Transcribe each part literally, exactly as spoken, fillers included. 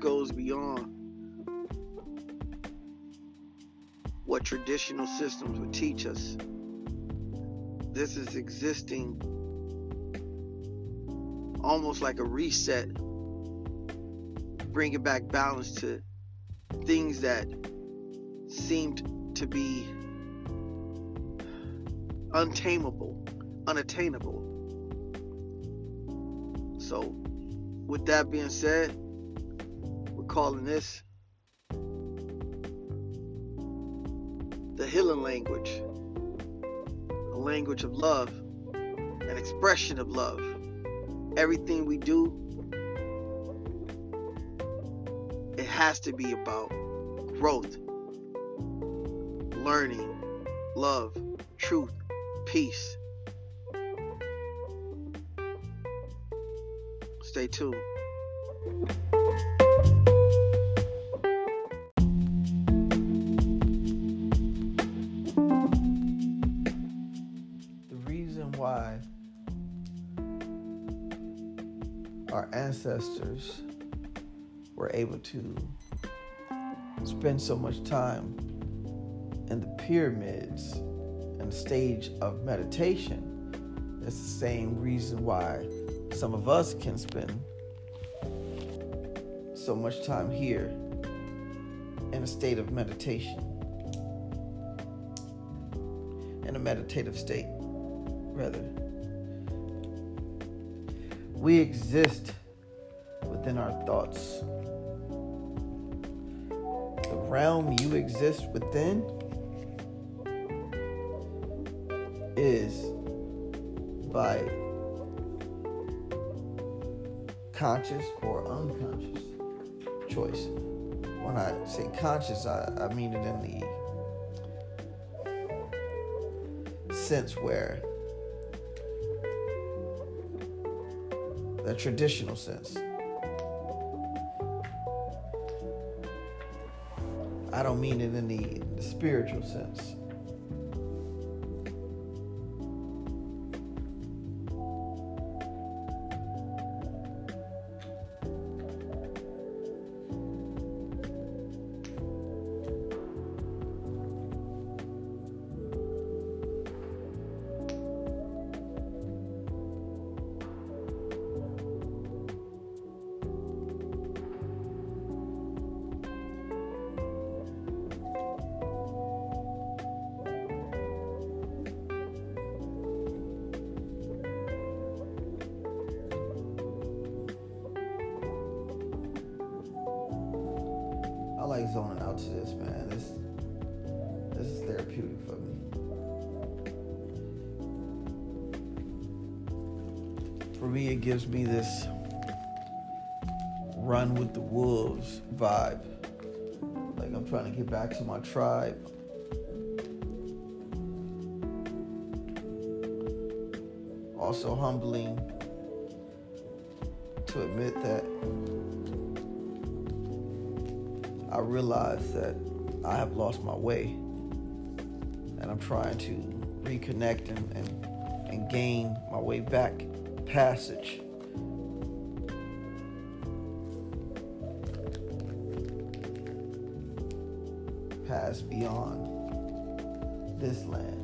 goes beyond what traditional systems would teach us. This is existing almost like a reset, bringing back balance to things that seemed to be untamable, unattainable. So, with that being said, we're calling this the healing language, a language of love, an expression of love. Everything we do, it has to be about growth, learning, love, truth, peace. Stay tuned. The reason why our ancestors were able to spend so much time in the pyramids and the stage of meditation is the same reason why some of us can spend so much time here in a state of meditation, in a meditative state, rather. We exist within our thoughts. The realm you exist within is by conscious or unconscious choice. When I say conscious, I, I mean it in the sense where the traditional sense. I don't mean it in the, the spiritual sense. I like zoning out to this, man. This this is therapeutic for me. For me, it gives me this run with the wolves vibe. Like I'm trying to get back to my tribe. Also humbling to admit that I realize that I have lost my way, and I'm trying to reconnect and, and, and gain my way back, passage. Pass beyond this land.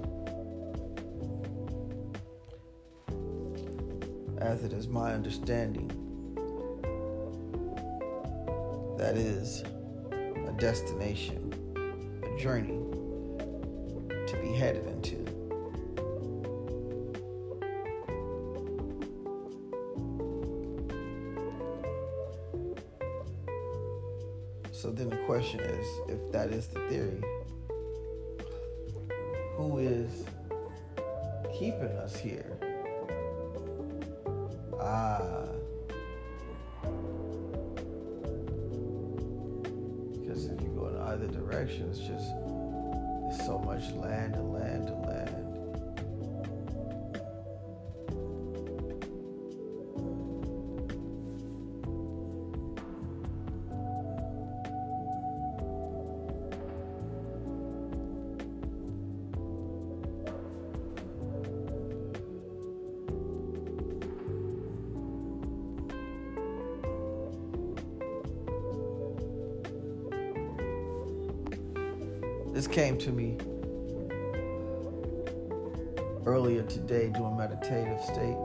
As it is my understanding, that is a destination, a journey to be headed into. So then the question is, if that is the theory, who is keeping us here? Ah. Because if you go in either direction, it's just there's so much land and land and land. This came to me earlier today during meditative state.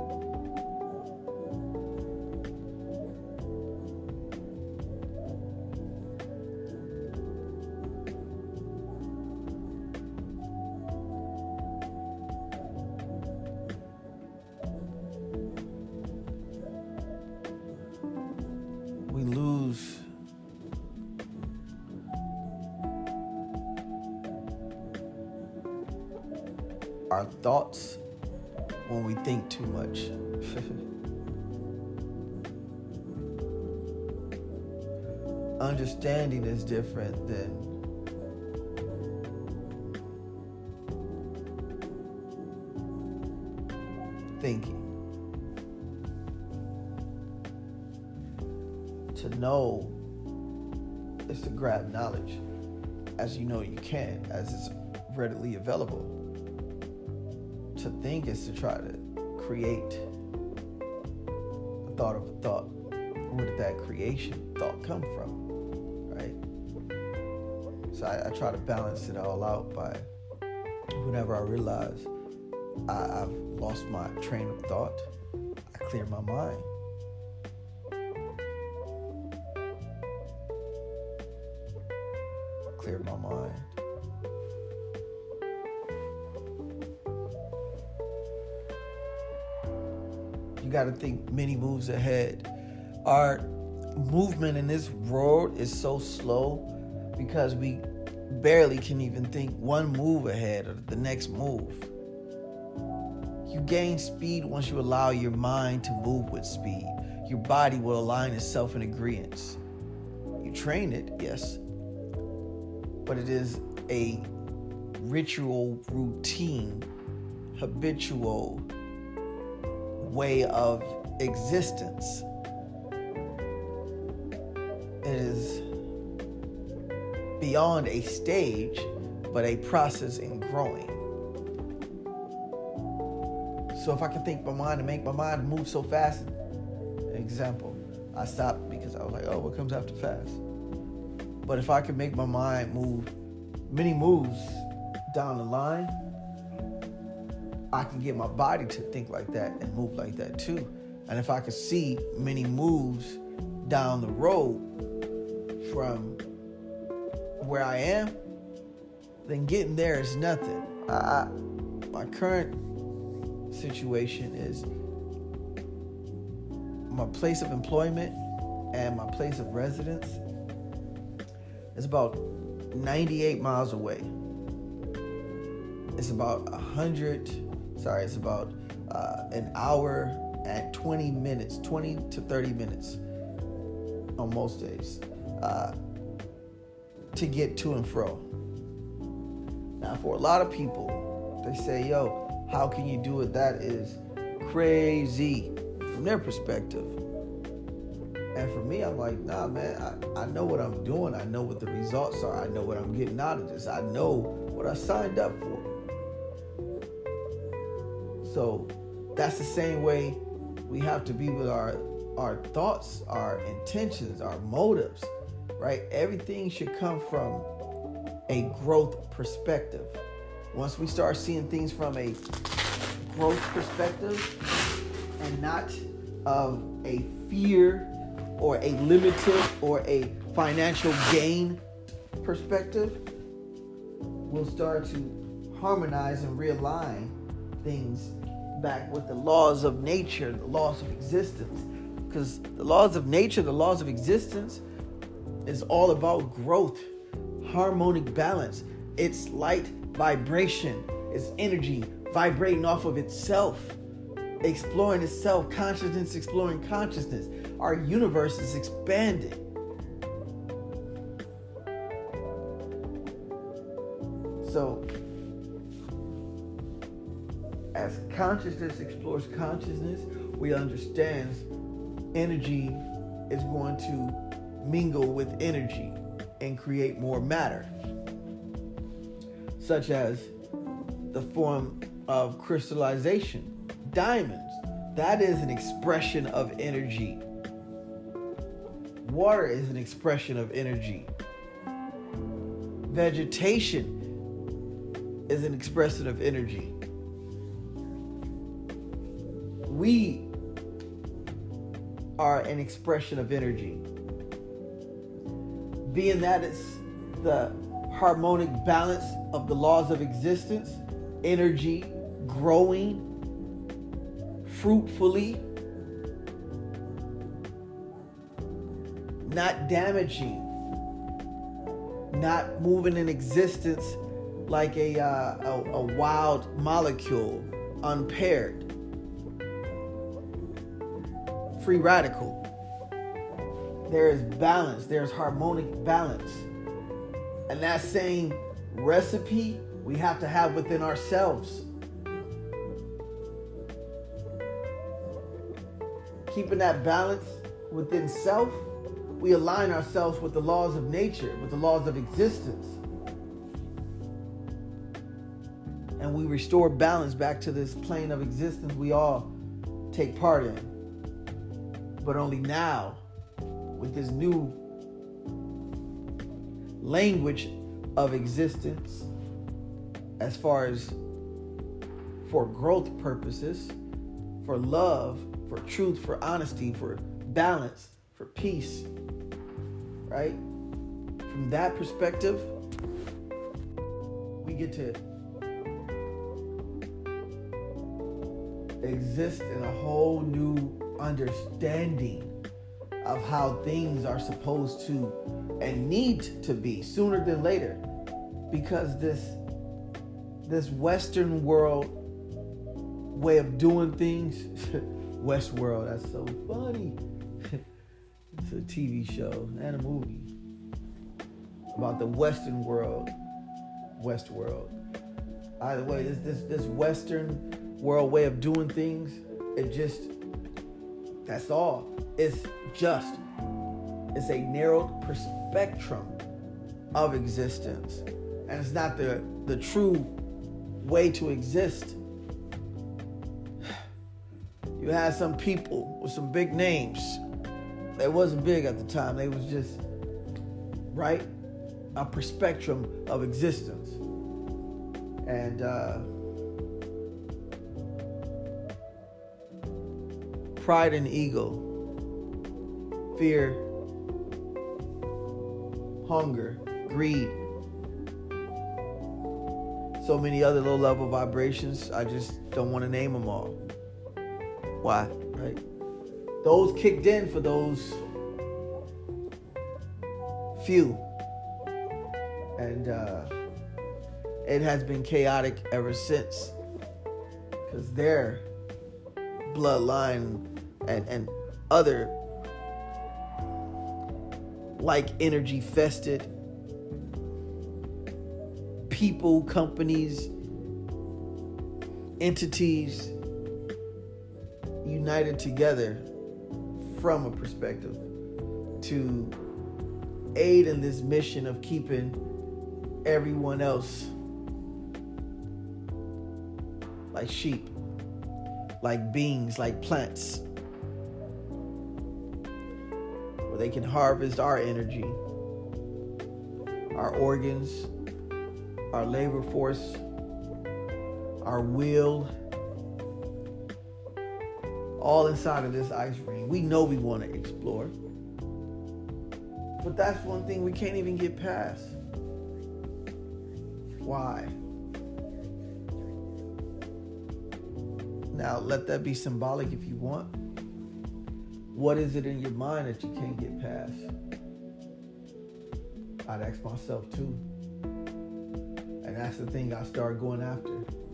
We lose our thoughts when we think too much. Understanding is different than thinking. To know is to grab knowledge as you know you can, as it's readily available. To think is to try to create the thought of a thought. Where did that creation thought come from, right? So I, I try to balance it all out by whenever I realize I, I've lost my train of thought, I clear my mind. Clear my mind. You got to think many moves ahead. Our movement in this world is so slow because we barely can even think one move ahead of the next move. You gain speed once you allow your mind to move with speed. Your body will align itself in agreement. You train it, yes, but it is a ritual, routine, habitual way of existence. It is beyond a stage, but a process in growing. So if I can think my mind and make my mind move so fast, example, I stopped because I was like, oh, what comes after fast? But if I can make my mind move many moves down the line, I can get my body to think like that and move like that too. And if I can see many moves down the road from where I am, then getting there is nothing. I, I, my current situation is my place of employment and my place of residence is about ninety-eight miles away. It's about a hundred, sorry, it's about uh, an hour and twenty minutes, twenty to thirty minutes on most days uh, to get to and fro. Now, for a lot of people, they say, yo, how can you do it? That is crazy from their perspective. And for me, I'm like, nah, man, I, I know what I'm doing. I know what the results are. I know what I'm getting out of this. I know what I signed up for. So that's the same way we have to be with our, our thoughts, our intentions, our motives, right? Everything should come from a growth perspective. Once we start seeing things from a growth perspective and not of a fear or a limited or a financial gain perspective, we'll start to harmonize and realign things back with the laws of nature, the laws of existence. Because the laws of nature, the laws of existence is all about growth, harmonic balance. It's light vibration, it's energy vibrating off of itself, exploring itself, consciousness exploring consciousness. Our universe is expanding. So, as consciousness explores consciousness, we understand energy is going to mingle with energy and create more matter, such as the form of crystallization. Diamonds, that is an expression of energy. Water is an expression of energy. Vegetation is an expression of energy. We are an expression of energy. Being that it's the harmonic balance of the laws of existence, energy growing fruitfully, not damaging, not moving in existence like a, uh, a, a wild molecule, unpaired, free radical. There is balance, there's harmonic balance. And that same recipe we have to have within ourselves. Keeping that balance within self, we align ourselves with the laws of nature, with the laws of existence. And we restore balance back to this plane of existence we all take part in. But only now, with this new language of existence, as far as for growth purposes, for love, for truth, for honesty, for balance, for peace, right? From that perspective, we get to exist in a whole new understanding of how things are supposed to and need to be sooner than later, because this this Western world way of doing things, West world, that's so funny. It's a T V show and a movie about the Western world, West world. Either way, this this this Western world way of doing things, it just, that's all. It's just, it's a narrowed spectrum of existence. And it's not the, the true way to exist. You had some people with some big names. They wasn't big at the time. They was just, right? A spectrum of existence. And uh, pride and ego, fear, hunger, greed, so many other low level vibrations. I just don't want to name them all. Why? Right? Those kicked in for those few. And uh, it has been chaotic ever since. Because their bloodline and, and other like energy fested people, companies, entities united together from a perspective to aid in this mission of keeping everyone else like sheep, like beings, like plants, where they can harvest our energy, our organs, our labor force, our will, all inside of this ice ring. We know we want to explore, but that's one thing we can't even get past. Why? Now, let that be symbolic if you want. What is it in your mind that you can't get past? I'd ask myself too. And that's the thing I start going after.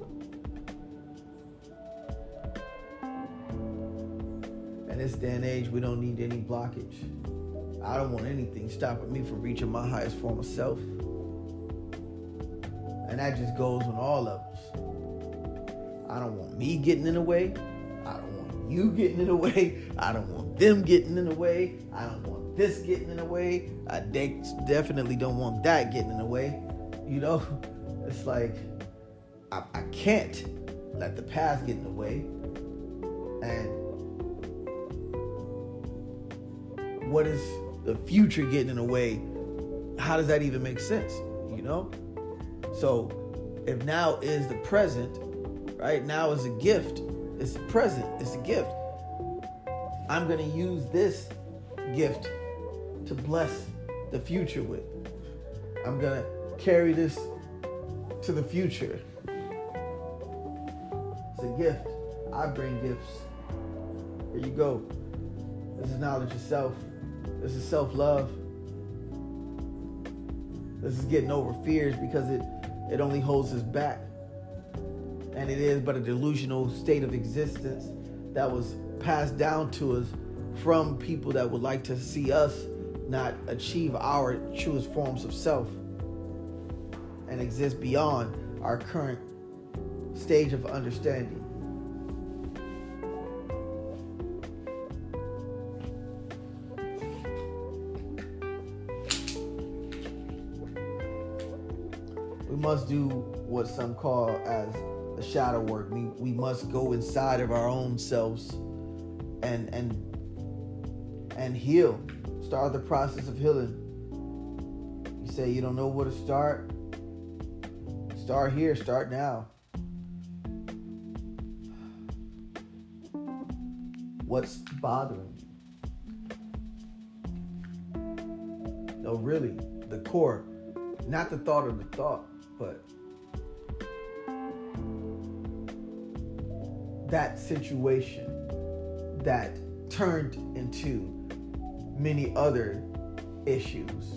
In this day and age, we don't need any blockage. I don't want anything stopping me from reaching my highest form of self. And that just goes on all levels. I don't want me getting in the way. I don't want you getting in the way. I don't want them getting in the way. I don't want this getting in the way. I de- definitely don't want that getting in the way. You know, it's like, I, I can't let the past get in the way. And what is the future getting in the way? How does that even make sense? You know? So if now is the present, right? Now is a gift. It's the present. It's a gift. I'm going to use this gift to bless the future with. I'm going to carry this to the future. It's a gift. I bring gifts. Here you go. This is knowledge of self. This is self-love. This is getting over fears because it, it only holds us back. And it is but a delusional state of existence that was passed down to us from people that would like to see us not achieve our truest forms of self and exist beyond our current stage of understanding. We must do what some call as the shadow work. We we must go inside of our own selves and and and heal. Start the process of healing. You say you don't know where to start. Start here. Start now. What's bothering you? No, really, the core. Not the thought of the thought, but that situation that turned into many other issues,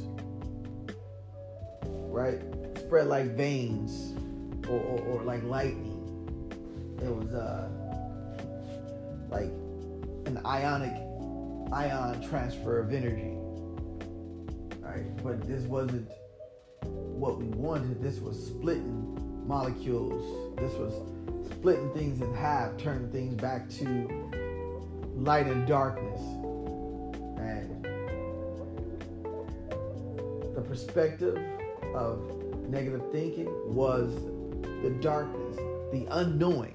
right? Spread like veins or, or, or like lightning. It was uh, like an ionic ion transfer of energy, right? But this wasn't what we wanted. This was splitting molecules. This was splitting things in half, turning things back to light and darkness. And the perspective of negative thinking was the darkness, the unknowing.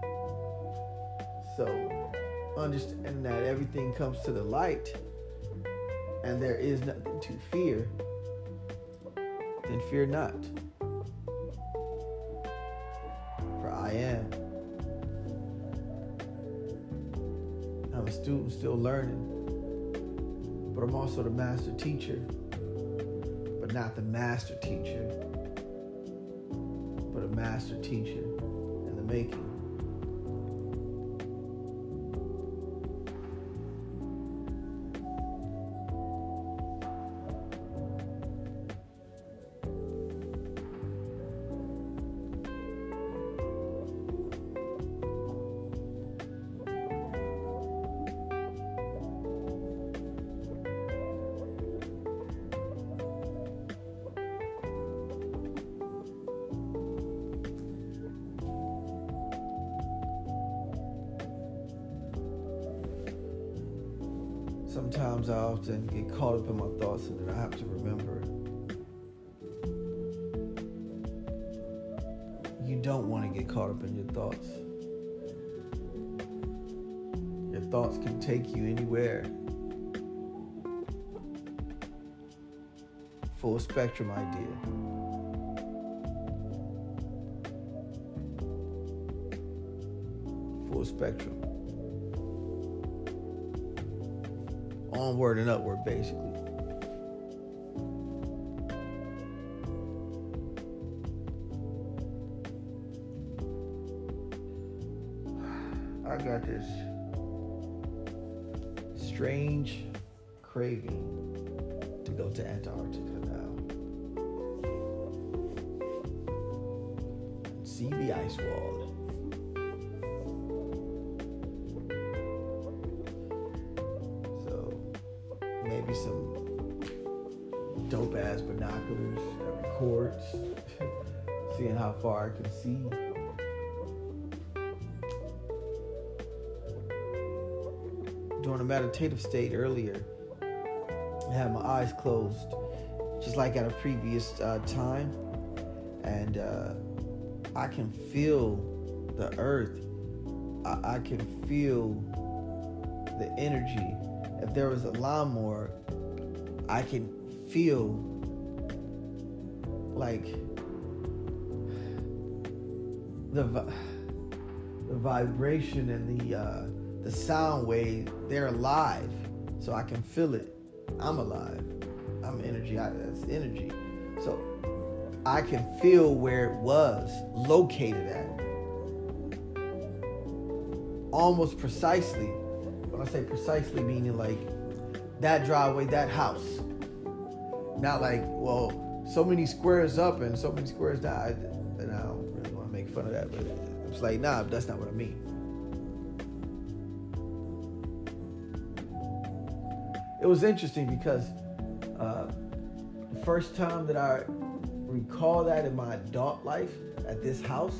So understanding that everything comes to the light and there is nothing to fear, then fear not. For I am. I'm a student still learning, but I'm also the master teacher, but not the master teacher, but a master teacher in the making. Sometimes I often get caught up in my thoughts and then I have to remember you don't want to get caught up in your thoughts. Your thoughts can take you anywhere. Full spectrum idea. Full spectrum. Onward and upward, basically. I got this strange craving to go to Antarctica now. See the ice wall. Maybe some dope ass binoculars that records, seeing how far I can see. During a meditative state earlier, I had my eyes closed, just like at a previous uh, time, and uh, I can feel the earth. I, I can feel the energy. If there was a lawnmower, I can feel like the vi- the vibration and the uh, the sound wave, they're alive, so I can feel it. I'm alive. I'm energy. I, that's energy. So I can feel where it was located at, almost precisely. When I say precisely, meaning like that driveway, that house. Not like, well, so many squares up and so many squares down. I, and I don't really want to make fun of that, but it's like, nah, that's not what I mean. It was interesting because uh, the first time that I recall that in my adult life at this house,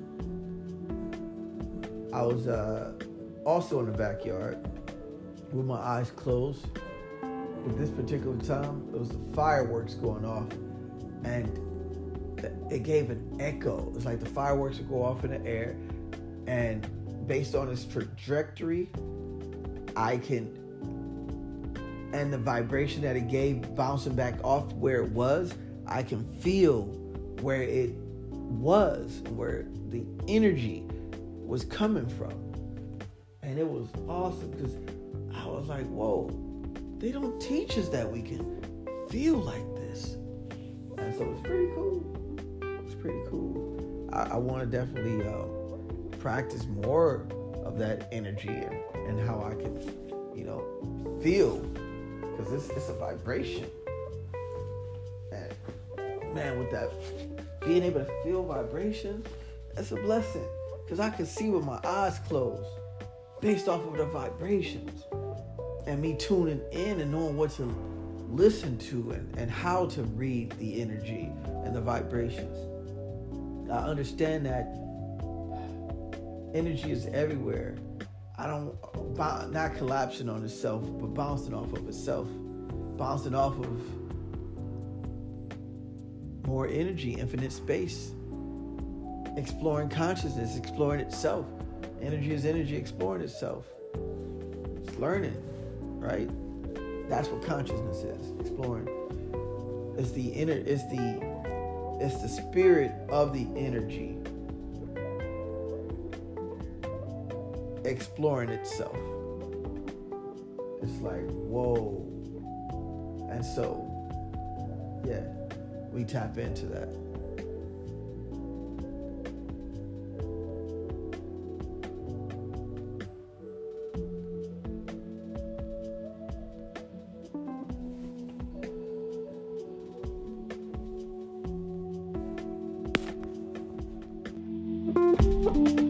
I was uh, also in the backyard with my eyes closed. At this particular time, it was the fireworks going off, and it gave an echo. It's like the fireworks would go off in the air, and based on its trajectory, I can, and the vibration that it gave bouncing back off where it was, I can feel where it was, where the energy was coming from. And it was awesome because I was like, whoa, they don't teach us that we can feel like this. And so it's pretty cool. It's pretty cool. I, I want to definitely uh, practice more of that energy and, and how I can, you know, feel. Because it's, it's a vibration. And man, with that, being able to feel vibration, that's a blessing. Because I can see with my eyes closed based off of the vibrations. And me tuning in and knowing what to listen to and, and how to read the energy and the vibrations. I understand that energy is everywhere. I don't, not collapsing on itself, but bouncing off of itself. Bouncing off of more energy, infinite space. Exploring consciousness, exploring itself. Energy is energy exploring itself. It's learning, right? That's what consciousness is, exploring. It's the inner, it's the, it's the spirit of the energy exploring itself. It's like, whoa. And so, yeah, we tap into that. Thank you.